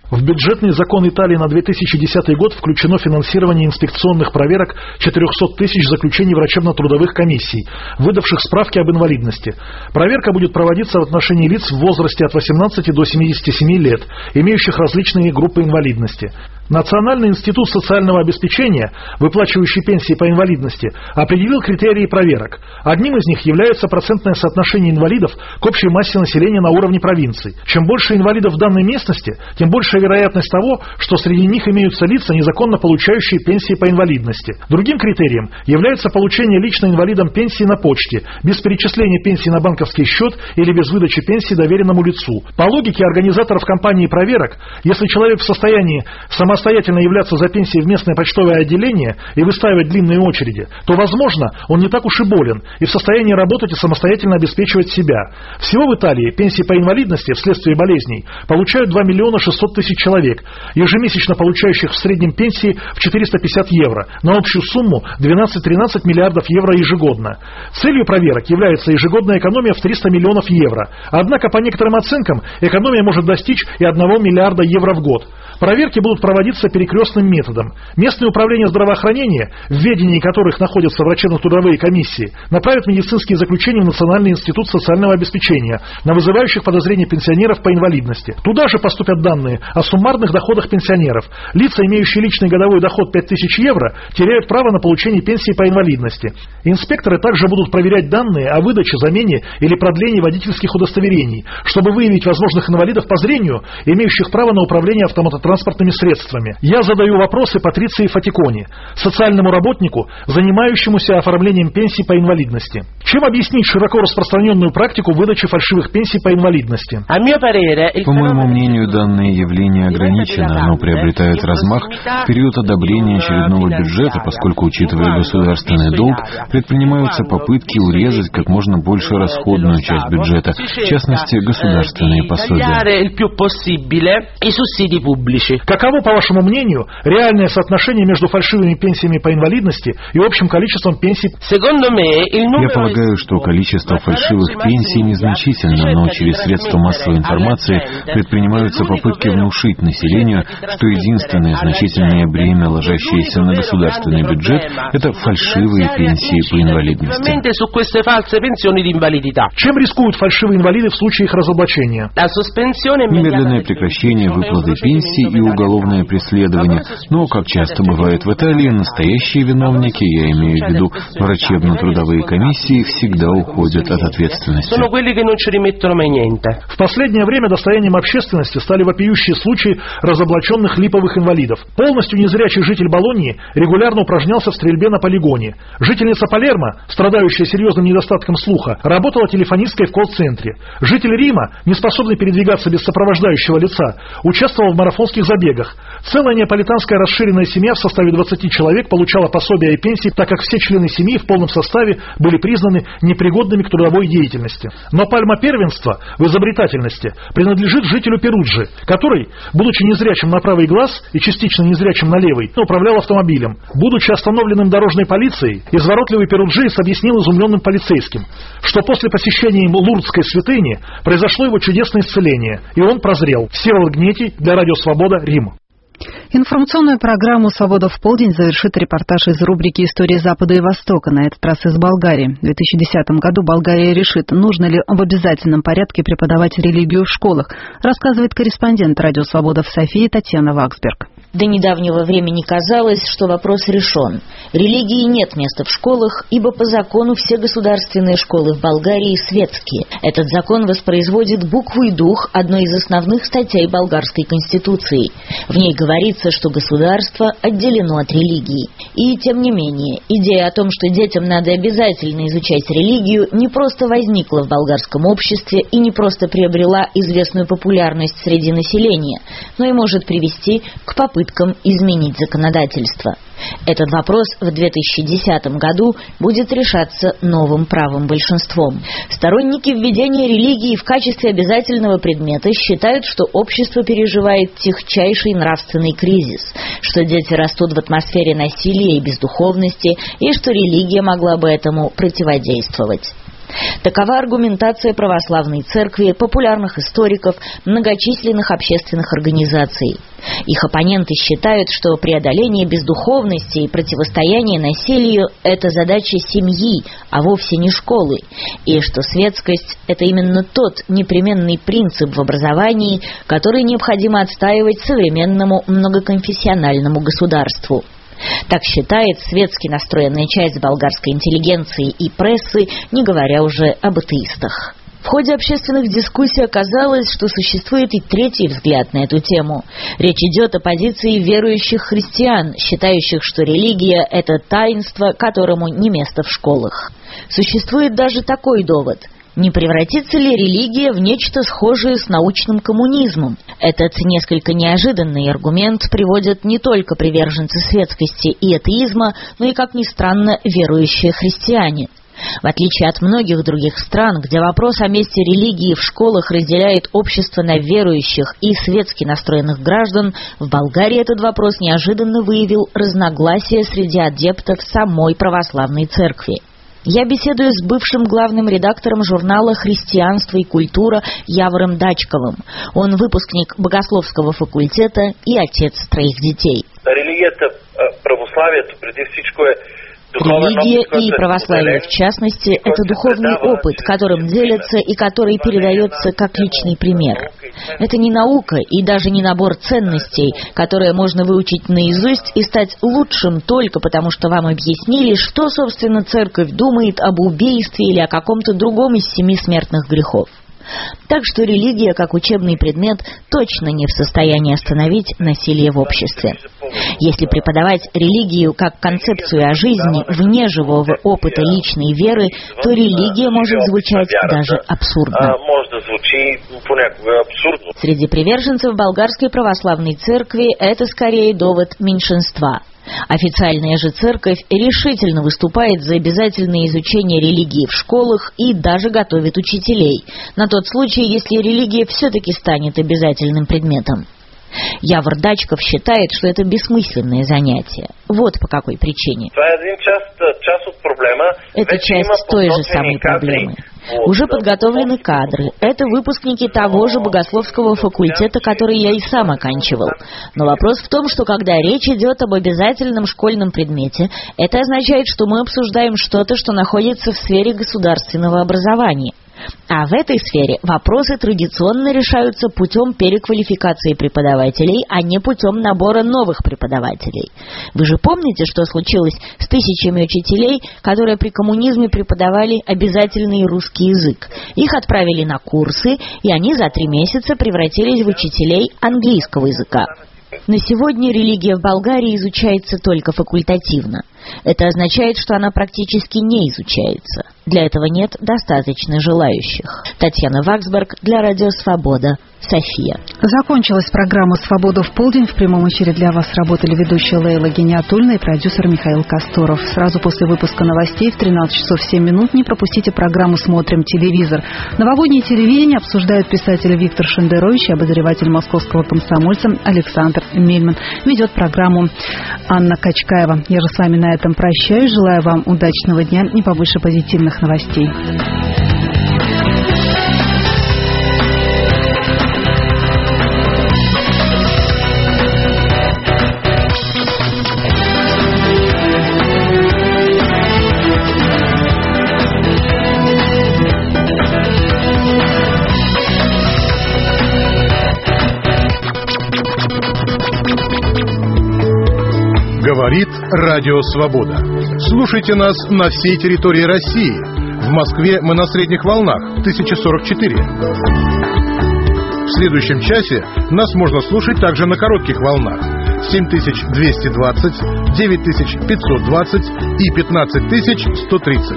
В бюджетный закон Италии на 2010 год включено финансирование инспекционных проверок 400 тысяч заключений врачебно-трудовых комиссий, выдавших справки об инвалидности. Проверка будет проводиться в отношении лиц в возрасте от 18 до 77 лет, имеющих различные группы инвалидности. Национальный институт социального обеспечения, выплачивающий пенсии по инвалидности, определил критерии проверок. Одним из них является процентное соотношение инвалидов к общей массе населения на уровне провинций. Чем больше инвалидов в данной местности, тем большая вероятность того, что среди них имеются лица, незаконно получающие пенсии по инвалидности. Другим критерием является получение лично инвалидам пенсии на почте, без перечисления пенсии на банковский счет или без выдачи пенсии доверенному лицу. По логике организаторов кампании проверок, если человек в состоянии самостоятельно являться за пенсией в местное почтовое отделение и выстаивать длинные очереди, то, возможно, он не так уж и болен и в состоянии работать и самостоятельно обеспечивать себя. Всего в Италии пенсии по инвалидности вследствие болезней получают 2 миллиона 600 тысяч человек, ежемесячно получающих в среднем пенсии в 450 евро, на общую сумму 12-13 миллиардов евро ежегодно. Целью проверок является ежегодная экономия в 300 миллионов евро. Однако, по некоторым оценкам, экономия может достичь и 1 миллиарда евро в год. Проверки будут проводиться перекрестным методом. Местные управления здравоохранения, в ведении которых находятся врачебно-трудовые комиссии, направят медицинские заключения в Национальный институт социального обеспечения на вызывающих подозрения пенсионеров по инвалидности. Туда же поступят данные о суммарных доходах пенсионеров. Лица, имеющие личный годовой доход 5000 евро, теряют право на получение пенсии по инвалидности. Инспекторы также будут проверять данные о выдаче, замене или продлении водительских удостоверений, чтобы выявить возможных инвалидов по зрению, имеющих право на управление автотранспортными средствами. Я задаю вопросы Патриции Фатикони, социальному работнику, занимающемуся оформлением пенсий по инвалидности. Чем объяснить широко распространенную практику выдачи фальшивых пенсий по инвалидности? По моему мнению, данное явление ограничено, оно приобретает размах в период одобрения очередного бюджета, поскольку, учитывая государственный долг, предпринимаются попытки урезать как можно больше расходную часть бюджета, в частности, государственные пособия. Каково, по вашему мнению, реальное соотношение между фальшивыми пенсиями по инвалидности и общим количеством пенсий? Я полагаю, что количество фальшивых пенсий незначительно, но через средства массовой информации предпринимаются попытки внушить населению, что единственное значительное бремя, ложащееся на государственный бюджет, это фальшивые пенсии по инвалидности. Чем рискуют фальшивые инвалиды в случае их разоблачения? Немедленное прекращение выплаты пенсий и уголовное преследование. Но, как часто бывает в Италии, настоящие виновники, я имею в виду врачебно-трудовые комиссии, всегда уходят от ответственности. В последнее время достоянием общественности стали вопиющие случаи разоблаченных липовых инвалидов. Полностью незрячий житель Болоньи регулярно упражнялся в стрельбе на полигоне. Жительница Палермо, страдающая серьезным недостатком слуха, работала телефонисткой в колл-центре. Житель Рима, не способный передвигаться без сопровождающего лица, участвовал в марафонских забегах. Целая неаполитанская расширенная семья в составе 20 человек получала пособия и пенсии, так как все члены семьи в полном составе были признаны непригодными к трудовой деятельности. Но пальма первенства в изобретательности принадлежит жителю Перуджи, который, будучи незрячим на правый глаз и частично незрячим на левый, управлял автомобилем. Будучи остановленным дорожной полицией, изворотливый перуджиец объяснил изумленным полицейским, что после посещения им Лурдской святыни произошло его чудесное исцеление, и он прозрел. Всеволод Гнетий для Радио Свобода, Рим. Информационную программу «Свобода в полдень» завершит репортаж из рубрики «История Запада и Востока», на этот раз из Болгарии. В 2010 году Болгария решит, нужно ли в обязательном порядке преподавать религию в школах, рассказывает корреспондент «Радио Свобода» в Софии Татьяна Ваксберг. До недавнего времени казалось, что вопрос решен. Религии нет места в школах, ибо по закону все государственные школы в Болгарии светские. Этот закон воспроизводит букву и дух одной из основных статей болгарской конституции. В ней говорится, что государство отделено от религии. И тем не менее, идея о том, что детям надо обязательно изучать религию, не просто возникла в болгарском обществе и не просто приобрела известную популярность среди населения, но и может привести к попыткам изменить законодательство. Этот вопрос в 2010 году будет решаться новым правым большинством. Сторонники введения религии в качестве обязательного предмета считают, что общество переживает тихчайший нравственный кризис, что дети растут в атмосфере насилия и бездуховности, и что религия могла бы этому противодействовать. Такова аргументация православной церкви, популярных историков, многочисленных общественных организаций. Их оппоненты считают, что преодоление бездуховности и противостояние насилию – это задача семьи, а вовсе не школы, и что светскость – это именно тот непременный принцип в образовании, который необходимо отстаивать современному многоконфессиональному государству. Так считает светски настроенная часть болгарской интеллигенции и прессы, не говоря уже об атеистах. В ходе общественных дискуссий оказалось, что существует и третий взгляд на эту тему. Речь идет о позиции верующих христиан, считающих, что религия – это таинство, которому не место в школах. Существует даже такой довод – не превратится ли религия в нечто схожее с научным коммунизмом? Этот несколько неожиданный аргумент приводят не только приверженцы светскости и атеизма, но и, как ни странно, верующие христиане. В отличие от многих других стран, где вопрос о месте религии в школах разделяет общество на верующих и светски настроенных граждан, в Болгарии этот вопрос неожиданно выявил разногласия среди адептов самой православной церкви. Я беседую с бывшим главным редактором журнала «Христианство и культура» Явором Дачковым. Он выпускник Богословского факультета и отец 3 детей. Религия православието преди всичко е Религия и православие, в частности, это духовный опыт, которым делятся и который передается как личный пример. Это не наука и даже не набор ценностей, которые можно выучить наизусть и стать лучшим только потому, что вам объяснили, что, собственно, церковь думает об убийстве или о каком-то другом из 7 смертных грехов. Так что религия, как учебный предмет, точно не в состоянии остановить насилие в обществе. Если преподавать религию как концепцию о жизни вне живого опыта личной веры, то религия может звучать даже абсурдно. Среди приверженцев болгарской православной церкви это скорее довод меньшинства. Официальная же церковь решительно выступает за обязательное изучение религии в школах и даже готовит учителей, на тот случай, если религия все-таки станет обязательным предметом. Явор Дачков считает, что это бессмысленное занятие. Вот по какой причине. Это часть той же самой проблемы. Уже подготовлены кадры. Это выпускники того же Богословского факультета, который я и сам оканчивал. Но вопрос в том, что когда речь идет об обязательном школьном предмете, это означает, что мы обсуждаем что-то, что находится в сфере государственного образования. А в этой сфере вопросы традиционно решаются путем переквалификации преподавателей, а не путем набора новых преподавателей. Вы же помните, что случилось с тысячами учителей, которые при коммунизме преподавали обязательный русский язык? Их отправили на курсы, и они за 3 месяца превратились в учителей английского языка. На сегодня религия в Болгарии изучается только факультативно. Это означает, что она практически не изучается. Для этого нет достаточно желающих. Татьяна Ваксберг для Радио Свобода, София. Закончилась программа «Свобода в полдень». В прямом эфире для вас работали ведущая Лейла Гениатульна и продюсер Михаил Касторов. Сразу после выпуска новостей в 13 часов 7 минут не пропустите программу «Смотрим телевизор». Новогоднее телевидение обсуждает писатель Виктор Шендерович и обозреватель московского комсомольца Александр Мельман. Ведет программу Анна Качкаева. Я же с вами на этом прощаюсь. Желаю вам удачного дня и побольше позитивных новостей. Говорит Радио Свобода. Слушайте нас на всей территории России. В Москве мы на средних волнах 1044. В следующем часе нас можно слушать также на коротких волнах 7220, 9520 и 15130.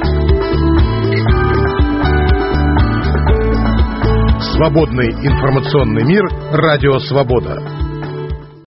Свободный информационный мир. Радио Свобода.